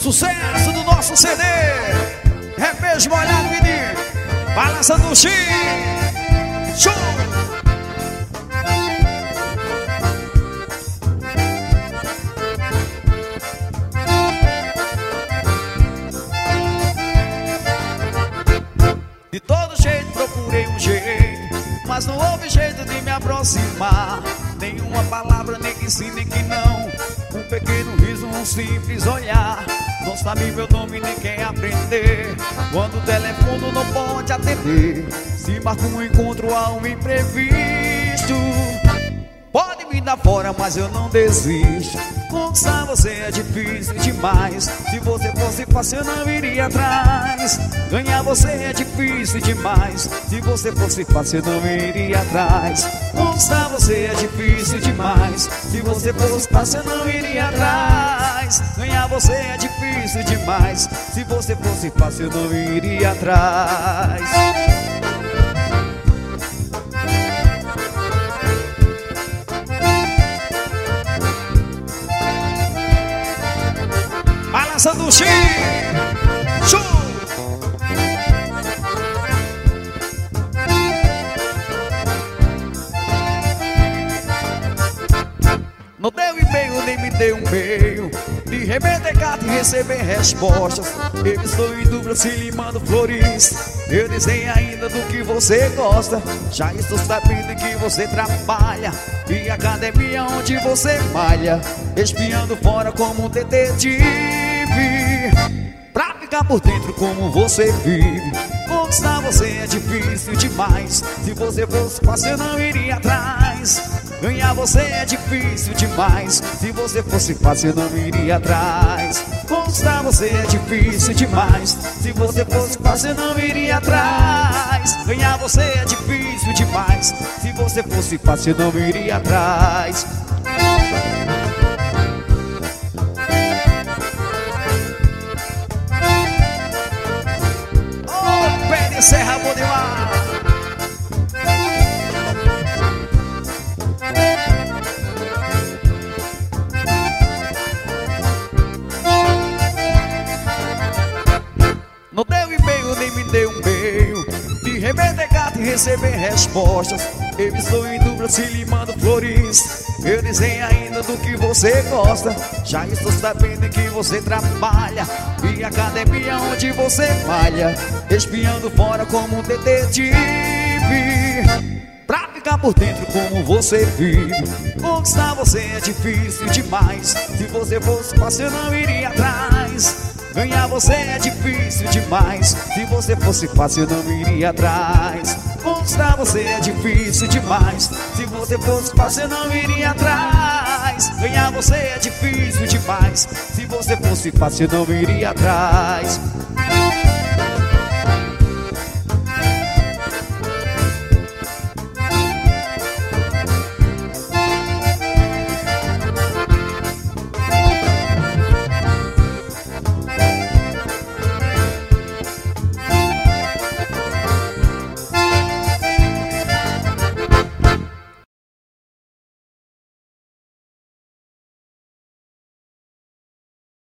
Sucesso do nosso CD. É beijo molhado, menino. Balançando o X. Show. De todo jeito procurei um jeito, mas não houve jeito de me aproximar. Nenhuma palavra, nem que sim, nem que não. Um pequeno riso, um simples olhar. Não sabe meu nome, nem quer aprender. Quando o telefone não pode atender, se marca um encontro a um imprevisto. Pode me dar fora, mas eu não desisto. Conquistar você é difícil demais. Se você fosse fácil, eu não iria atrás. Ganhar você é difícil demais. Se você fosse fácil, eu não iria atrás. Conquistar você é difícil demais. Se você fosse fácil, eu não iria atrás. Ganhar você é difícil demais. Se você fosse fácil, eu não iria atrás. Balançando o X. Show. Não deu e-mail, nem me deu um meio. De repente é gato e receber respostas. Eu estou em dúvida se lhe mando flores. Eu dizem ainda do que você gosta. Já estou sabendo que você trabalha e academia onde você malha, espiando fora como um detetive, pra ficar por dentro como você vive. Conquistar você é difícil demais. Se você fosse fácil, eu não iria atrás. Ganhar você é difícil demais. Se você fosse fácil, eu não iria atrás. Conquistar você é difícil demais. Se você fosse fácil, eu não iria atrás. Ganhar você é difícil demais. Se você fosse fácil, eu não iria atrás. Oh, pé de serra, bom demais. Não deu e-mail, nem me deu um meio. De repente é gato e receber respostas. Eu estou em dúvida se lhe mando flores. Eu dizem ainda do que você gosta. Já estou sabendo que você trabalha e academia onde você malha, espiando fora como um detetive, pra ficar por dentro como você vive. Conquistar você é difícil demais. Se você fosse fácil, eu não iria atrás. Ganhar você é difícil demais. Se você fosse fácil, eu não iria atrás. Conquistar você é difícil demais. Se você fosse fácil, eu não iria atrás. Ganhar você é difícil demais. Se você fosse fácil, eu não iria atrás.